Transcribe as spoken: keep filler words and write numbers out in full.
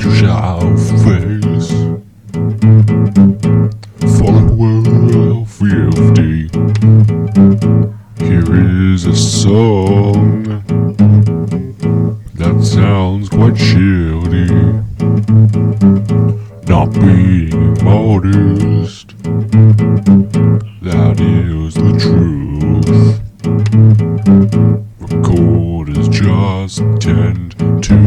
you shall face. Follower of fifty. Here is a song that sounds quite shitty. Not being modest, that is the truth. Recorders just tend to